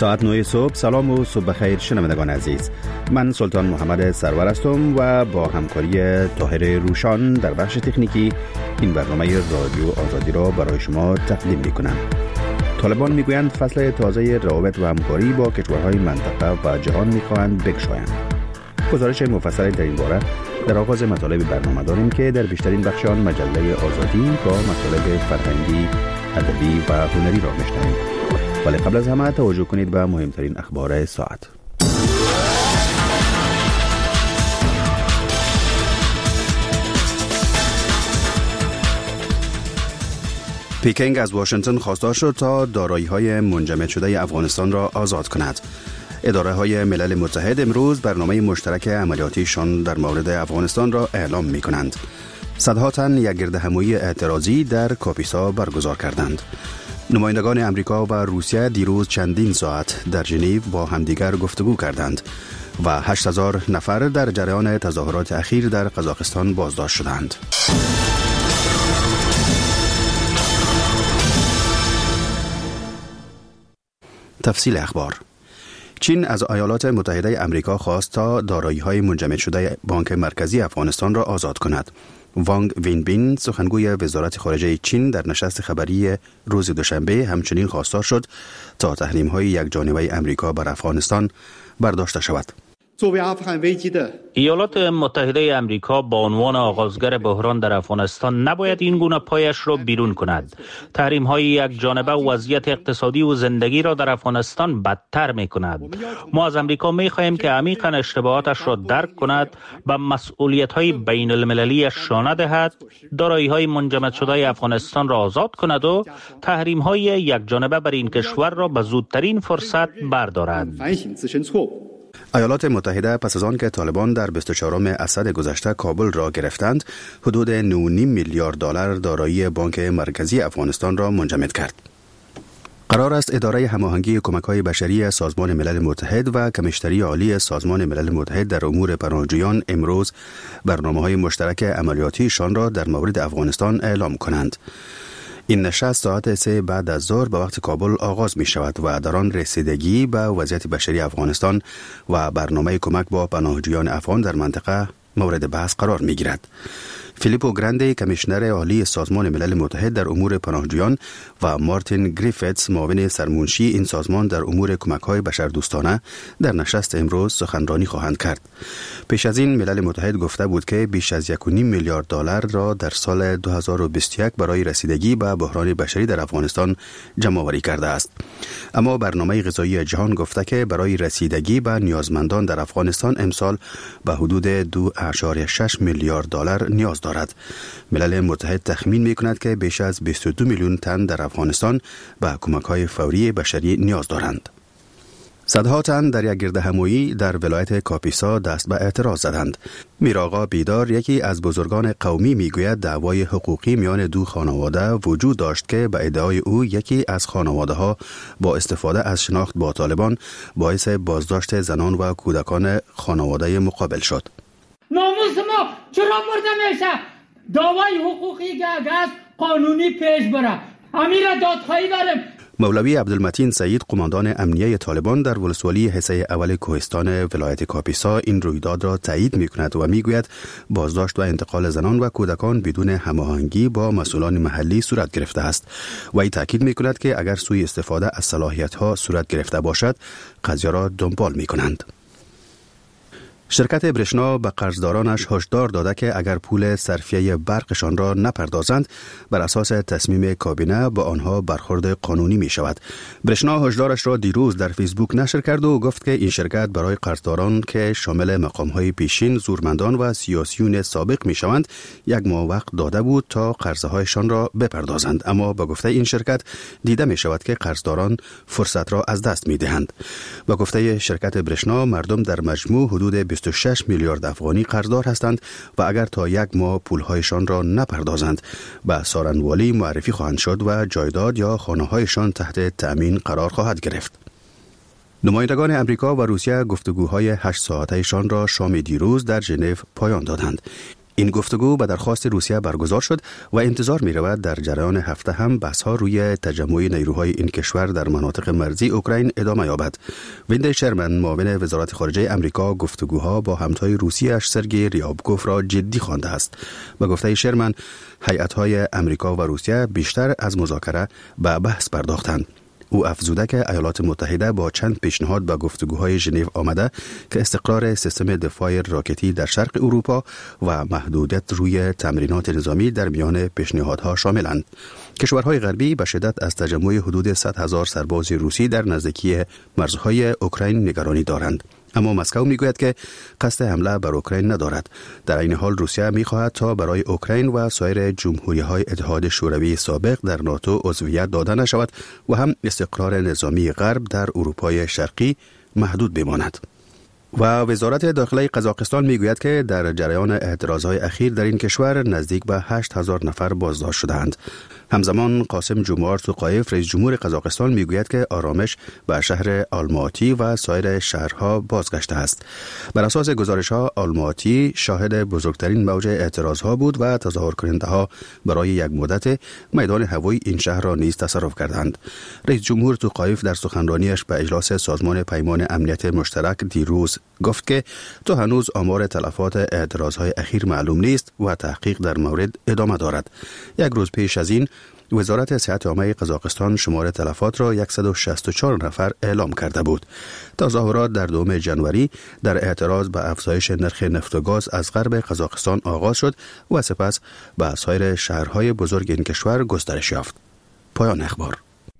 ساعت 9 صبح. سلام و صبح بخیر شنوندگان عزیز. من سلطان محمد سرور هستم و با همکاری طاهر روشان در بخش تکنیکی این برنامه رادیو آزادی را برای شما تقدیم می‌کنم. طالبان میگویند فصل تازه روابط و همکاری با کشورهای منطقه و جهان می‌خواهند بگشایند. گزارش مفصل در این باره در آغاز مطالب برنامه داریم که در بیشترین بخش آن مجله آزادی با مطالب فرهنگی، ادبی و هنری را می‌شنویم. ولی قبل از همه توجه کنید به مهمترین اخبار ساعت. پیکینگ از واشنگتن خواستار شد تا دارایی‌های منجمد شده افغانستان را آزاد کند. اداره‌های ملل متحد امروز برنامه مشترک عملیاتیشان در مورد افغانستان را اعلام می‌کنند. صدها تن یک گردهمایی اعتراضی در کاپیسا برگزار کردند. نمایندگان امریکا و روسیه دیروز چندین ساعت در ژنو با همدیگر گفتگو کردند و 8000 نفر در جریان تظاهرات اخیر در قزاقستان بازداشت شدند. تفصیل اخبار. چین از ایالات متحده امریکا خواست تا دارایی‌های منجمد شده بانک مرکزی افغانستان را آزاد کند. وانگ وینبین سخنگوی وزارت خارجه چین در نشست خبری روز دوشنبه همچنین خواستار شد تا تحریم‌های یکجانبه امریکا بر افغانستان برداشته شود. ایالات متحده امریکا با عنوان آغازگر بحران در افغانستان نباید این گونه پایش را بیرون کند. تحریم‌های یک جانبه وضعیت اقتصادی و زندگی را در افغانستان بدتر می‌کند. ما از امریکا می‌خواهیم که عمیقاً اشتباهاتش را درک کند، به مسئولیت‌های بین المللی شانه دهد، دارایی‌های منجمد شده افغانستان را آزاد کند و تحریم‌های یک جانبه بر این کشور را به زودترین فرصت بردارد. ایالات متحده پس از آن که طالبان در 24 اسد گذشته کابل را گرفتند، حدود 9.5 میلیارد دلار دارایی بانک مرکزی افغانستان را منجمد کرد. قرار است اداره هماهنگی کمک‌های بشری سازمان ملل متحد و کمیشنری عالی سازمان ملل متحد در امور پناهجویان امروز برنامه‌های مشترک عملیاتیشان را در مورد افغانستان اعلام کنند. این نشست ساعت 3 بعد از ظهر به وقت کابل آغاز می شود و در آن رسیدگی به وضعیت بشری افغانستان و برنامه کمک با پناهجویان افغان در منطقه مورد بحث قرار می گیرد. فیلیپو گراندی کمیشنر عالی سازمان ملل متحد در امور پناهجویان و مارتین گریفتس معاون سرمنشی این سازمان در امور کمک‌های بشردوستانه در نشست امروز سخنرانی خواهند کرد. پیش از این ملل متحد گفته بود که بیش از 1.5 میلیارد دلار را در سال 2021 برای رسیدگی به بحران بشری در افغانستان جمع‌آوری کرده است. اما برنامه غذایی جهان گفته که برای رسیدگی به نیازمندان در افغانستان امسال به حدود 2.6 میلیارد دلار نیاز دارد. ملل متحد تخمین می‌کند که بیش از 22 میلیون تن در افغانستان به کمک‌های فوری بشری نیاز دارند. صدها تن در یک گردهمایی در ولایت کاپیسا دست به اعتراض زدند. میرآقا بیدار، یکی از بزرگان قومی، میگوید دعوای حقوقی میان دو خانواده وجود داشت که به ادعای او یکی از خانواده‌ها با استفاده از شناخت با طالبان باعث بازداشت زنان و کودکان خانواده مقابل شد. ناموس ما چرا برده میشه؟ دعوای حقوقی که است قانونی پیش بره. امیر دادخواهی داریم. مولوی عبدالمتین سعید، قماندان امنیه طالبان در ولسوالی حصه اول کوهستان ولایت کاپیسا، این رویداد را تایید می‌کند و میگوید بازداشت و انتقال زنان و کودکان بدون هماهنگی با مسئولان محلی صورت گرفته است. و این تاکید می‌کند که اگر سوء استفاده از صلاحیت‌ها صورت گرفته باشد، قضیه را دنبال می‌کنند. شرکت برشنا به قرضدارانش هشدار داده که اگر پول صرفیه برقشان را نپردازند، بر اساس تصمیم کابینه با آنها برخورد قانونی می شود. برشنا هشدارش را دیروز در فیسبوک نشر کرد و گفت که این شرکت برای قرضداران که شامل مقام‌های پیشین، زورمندان و سیاسیون سابق می شوند، 1 ماه وقت داده بود تا قرضهایشان را بپردازند. اما با گفته این شرکت دیده می شود که قرضداران فرصت را از دست می دهند. با گفته شرکت برشنا، مردم در مجموع حدود 26 میلیارد افغانی قرضدار هستند و اگر تا 1 ماه پولهایشان را نپردازند به سارنوالی معرفی خواهند شد و جایداد یا خانه‌هایشان تحت تأمین قرار خواهد گرفت. نمایندگان امریکا و روسیه گفتگوهای 8 ساعته‌شان را شام دیروز در ژنو پایان دادند. این گفتگو به درخواست روسیه برگزار شد و انتظار می رود در جریان هفته هم بحث ها روی تجمع نیروهای این کشور در مناطق مرزی اوکراین ادامه یابد. ویندی شرمن معاون وزارت خارجه امریکا گفتگوها با همتای روسیه‌اش سرگئی ریابکوف را جدی خوانده است. به گفته شرمن هیئت‌های امریکا و روسیه بیشتر از مذاکره به بحث پرداختند. او افزوده که ایالات متحده با چند پیشنهاد به گفتگوهای ژنو آمده که استقرار سیستم دفاع راکتی در شرق اروپا و محدودیت روی تمرینات نظامی در میان پیشنهادها شاملند. کشورهای غربی به شدت از تجمع حدود 100,000 سرباز روسی در نزدیکی مرزهای اوکراین نگرانی دارند. اما مسکو میگوید که قصد حمله بر اوکراین ندارد. در این حال روسیه میخواهد تا برای اوکراین و سایر جمهوری‌های اتحاد شوروی سابق در ناتو عضویت داده نشود و هم استقرار نظامی غرب در اروپای شرقی محدود بماند. و وزارت داخلی قزاقستان میگوید که در جریان اعتراضهای اخیر در این کشور نزدیک به 8,000 نفر بازداشت شدند. همزمان قاسم جمعات توقایف رئیس جمهور قزاقستان میگوید که آرامش به شهر آلماتی و سایر شهرها بازگشته است. بر اساس گزارش‌ها آلماتی شاهد بزرگترین موج اعتراضها بود و تظاهرکننده‌ها برای یک مدت میدان هوایی این شهر را نیز تصرف کردند. رئیس جمهور توقایف در سخنرانیش به اجلاس سازمان پیمان امنیت مشترک دیروز گفت که تا هنوز آمار تلفات اعتراضهای اخیر معلوم نیست و تحقیق در مورد ادامه دارد. یک روز پیش از این وزارت صحت عامه قزاقستان شمار تلفات را 164 نفر اعلام کرده بود. تظاهرات در 2 ژانویه در اعتراض به افزایش نرخ نفت و گاز از غرب قزاقستان آغاز شد و سپس به سایر شهرهای بزرگ این کشور گسترش یافت. پایان اخبار.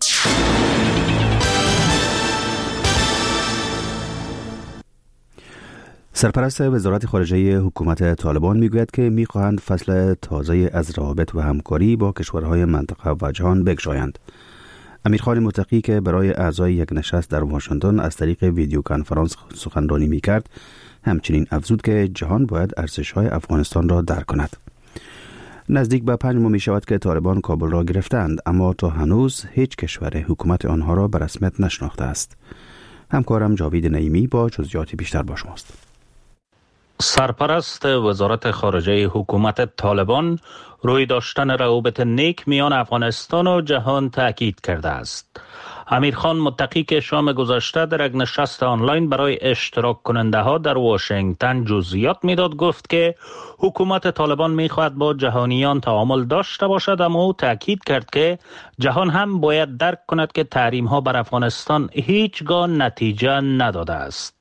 سرپرست وزارت خارجه حکومت طالبان میگوید که میخواهند فصل تازه از روابط و همکاری با کشورهای منطقه و جهان بگشایند. امیرخان متقی که برای اعضای یک نشست در واشنگتن از طریق ویدیو کنفرانس سخنرانی میکرد، همچنین افزود که جهان باید ارزش‌های افغانستان را درک کند. نزدیک به 5 ماه می شود که طالبان کابل را گرفتند، اما تا هنوز هیچ کشور حکومت آنها را به رسمیت نشناخته است. همکارم جاوید نعیمی با جزئیات بیشتر با شماست. سرپرست وزارت خارجه حکومت طالبان روی داشتن روابط نیک میان افغانستان و جهان تاکید کرده است. امیرخان متقی که شام گذشته در یک نشست آنلاین برای اشتراک کننده ها در واشنگتن جزئیات میداد گفت که حکومت طالبان میخواهد با جهانیان تعامل داشته باشد، اما او تاکید کرد که جهان هم باید درک کند که تحریم ها بر افغانستان هیچگاه نتیجه نداده است.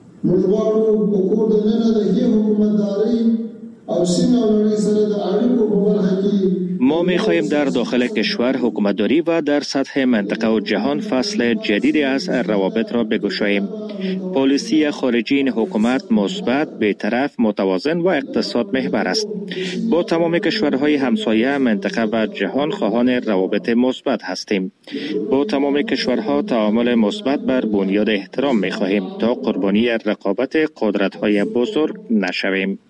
ما می‌خواهیم در داخل کشور حکومتداری و در سطح منطقه و جهان فصل جدیدی از روابط را بگشاییم. پالیسی خارجی این حکومت مثبت، بی‌طرف، متوازن و اقتصاد محور است. با تمام کشورهای همسایه منطقه و جهان خواهان روابط مثبت هستیم. با تمام کشورها تعامل مثبت بر بنیاد احترام می‌خواهیم تا قربانی رقابت قدرت‌های بزرگ نشویم.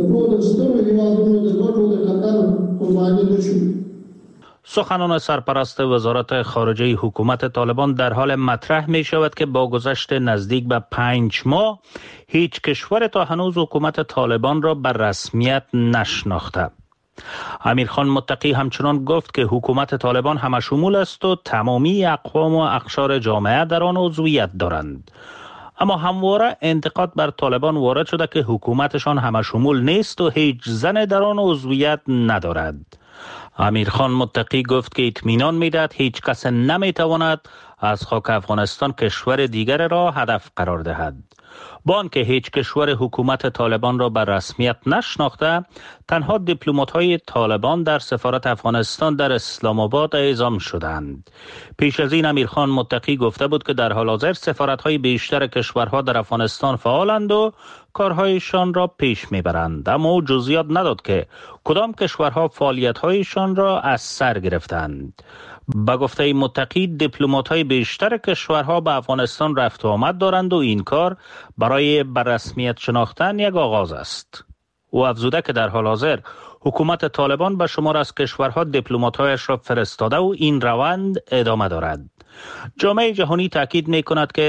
سخنان سرپرست وزارت خارجه حکومت طالبان در حال مطرح می شود که با گذشت نزدیک به 5 ماه هیچ کشور تا هنوز حکومت طالبان را به رسمیت نشناخته. امیرخان متقی همچنان گفت که حکومت طالبان همشمول است و تمامی اقوام و اقشار جامعه در آن عضویت دارند. اما همواره انتقاد بر طالبان وارد شده که حکومتشان همشمول نیست و هیچ زن در آن عضویت ندارد. امیرخان متقی گفت که اطمینان می‌دهد هیچ کس نمی‌تواند از خاک افغانستان کشور دیگر را هدف قرار دهد. با آنکه هیچ کشور حکومت طالبان را به رسمیت نشناخته، تنها دیپلمات‌های طالبان در سفارت افغانستان در اسلام آباد اعزام شدند. پیش از این امیرخان متقی گفته بود که در حال حاضر سفارت‌های بیشتر کشورها در افغانستان فعالند و کارهایشان را پیش میبرند، اما او جزئیات نداد که کدام کشورها فعالیت‌هایشان را از سر گرفتند. با گفته متقی دیپلمات‌های بیشتر کشورها به افغانستان رفت و آمد دارند و این کار برای به رسمیت شناختن یک آغاز است. او افزوده که در حال حاضر حکومت طالبان به شمار از کشورها دیپلمات‌هایش را فرستاده و این روند ادامه دارد. جامعه جهانی تاکید می‌کند که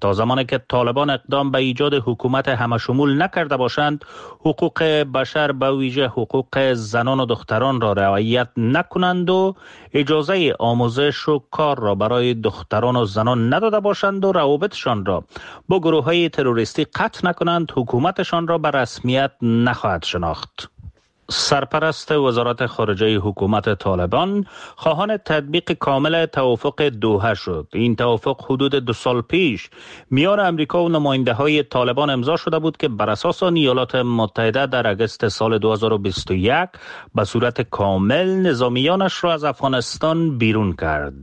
تا زمانی که طالبان اقدام به ایجاد حکومت همشمول نکرده باشند، حقوق بشر به ویژه حقوق زنان و دختران را رعایت نکنند و اجازه آموزش و کار را برای دختران و زنان نداده باشند و روابطشان را با گروه‌های تروریستی قطع نکنند، حکومتشان را به رسمیت نخواهد شناخت. سرپرست وزارت خارجه حکومت طالبان خواهان تطبیق کامل توافق دوحه شد. این توافق حدود 2 سال پیش میان امریکا و نماینده های طالبان امضا شده بود که بر اساس آن ایالات متحده در اگست سال 2021 به صورت کامل نظامیانش را از افغانستان بیرون کرد.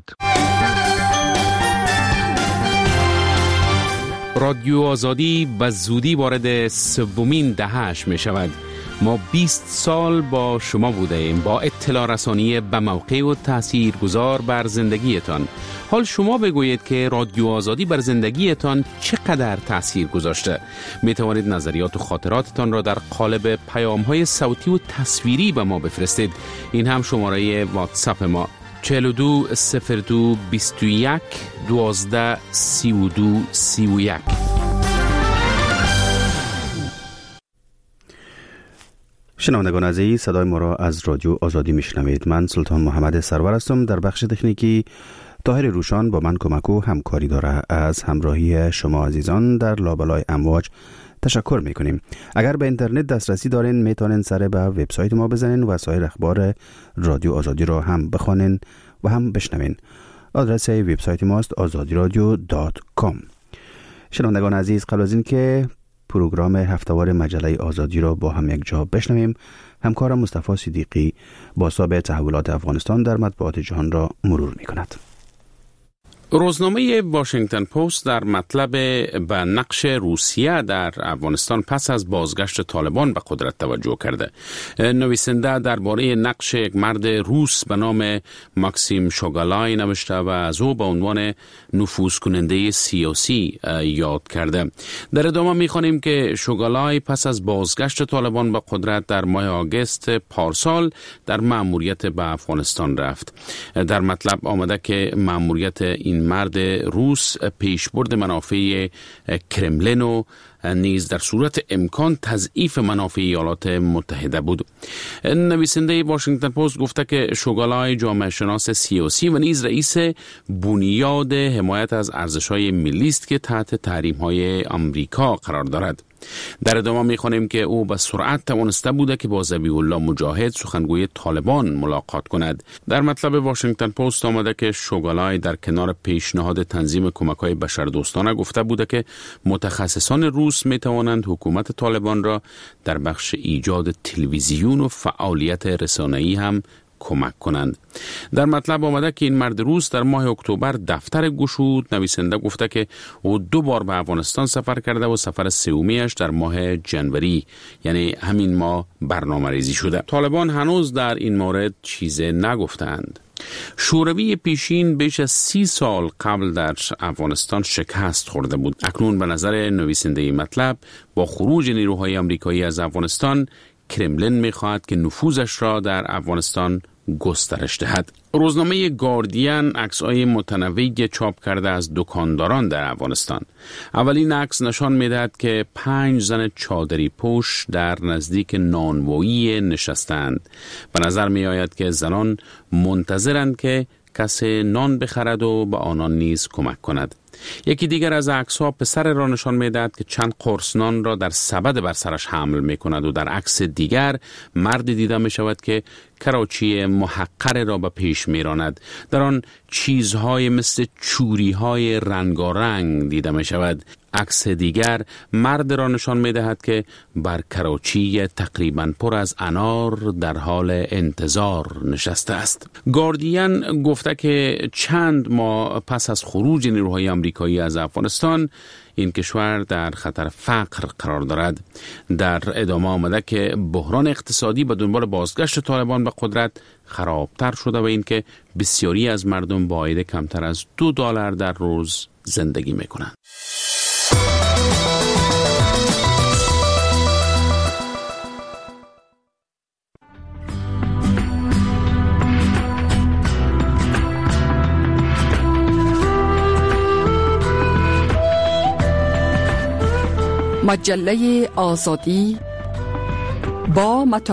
رادیو آزادی به زودی وارد 3مین دهه‌اش می شود. ما 20 سال با شما بوده ایم، با اطلاع رسانی به موقع و تاثیرگذار بر زندگیتان. حال شما بگویید که رادیو آزادی بر زندگیتان چقدر تاثیر گذاشته. می توانید نظریات و خاطراتتان را در قالب پیام‌های صوتی و تصویری به ما بفرستید. این هم شماره واتساپ ما 4202 21 12 32 31. شنوندگان عزیز، صدای ما را از رادیو آزادی میشنوید. من سلطان محمد سرور هستم. در بخش تکنیکی طاهر روشان با من کمک و همکاری داره. از همراهی شما عزیزان در لابلای امواج تشکر میکنیم. اگر به اینترنت دسترسی دارین میتونین سر به وبسایت ما بزنین و سایر اخبار رادیو آزادی را هم بخوانین و هم بشنوین. آدرس وبسایت ماست azadiradio.com. شنوندگان عزیز، قبل از این که پروگرام هفتهوار مجله آزادی را با هم یک جا بشنویم، همکارم مصطفی صدیقی بازتاب تحولات افغانستان در مطبوعات جهان را مرور می کند. روزنامه واشنگتن پست در مطلب به نقش روسیه در افغانستان پس از بازگشت طالبان به قدرت توجه کرده. نویسنده درباره نقش یک مرد روس به نام ماکسیم شوگالای نوشته و از او به عنوان نفوذ کننده سیاسی یاد کرده. در ادامه می‌خوانیم که شوگالای پس از بازگشت طالبان به قدرت در ماه آگوست پارسال در مأموریت به افغانستان رفت. در مطلب آمده که مأموریت این مرد روس پیشبرد منافع کرملین و نیز در صورت امکان تضعیف منافع ایالات متحده بود. نویسنده واشنگتن پست گفته که شوگالای جامعه شناس سیاسی و نیز رئیس بنیاد حمایت از ارزش‌های ملی است که تحت تحریم‌های آمریکا قرار دارد. در ادامه می‌خوانیم که او به سرعت توانسته بوده که با ذبیح الله مجاهد سخنگوی طالبان ملاقات کند. در مطلب واشنگتن پست آمده که شوگالای در کنار پیشنهاد تنظیم کمک‌های بشردوستانه گفته بوده که متخصصان روس می‌توانند حکومت طالبان را در بخش ایجاد تلویزیون و فعالیت رسانه‌ای هم کمک کنند. در مطلب آمده که این مرد روس در ماه اکتبر دفتر گشود. نویسنده گفته که او 2 بار به افغانستان سفر کرده و سفر سومیش در ماه جنوری، یعنی همین ماه، برنامه ریزی شده. طالبان هنوز در این مورد چیزی نگفتند. شوروی پیشین بیش از 30 سال قبل در افغانستان شکست خورده بود. اکنون به نظر نویسنده مطلب با خروج نیروهای آمریکایی از افغانستان، کرملین می‌خواهد که نفوذش را در افغانستان گسترش دهد. روزنامه گاردین عکس‌های متنوعی چاپ کرده از دکانداران در افغانستان. اولین عکس نشان می‌دهد که 5 زن چادری پوش در نزدیک نانوایی نشستند. به نظر می‌آید که زنان منتظرند که کسی نان بخرد و به آنان نیز کمک کند. یکی دیگر از عکس‌ها پسر را نشان می‌دهد که چند قرص نان را در سبد بر سرش حمل می‌کند و در عکس دیگر مرد دیده می‌شود که کراچی محقر را به پیش می‌راند. در آن چیزهای مثل چوری‌های رنگارنگ دیده می‌شود. عکس دیگر مرد را نشان می‌دهد که بر کراچی تقریباً پر از انار در حال انتظار نشسته است. گاردین گفته که چند ماه پس از خروج نیروهای آمریکایی از افغانستان، این کشور در خطر فقر قرار دارد. در ادامه آمده که بحران اقتصادی به دنبال بازگشت طالبان به قدرت خرابتر شده و اینکه بسیاری از مردم با عاید کمتر از $2 در روز زندگی میکنند. مجله آزادی با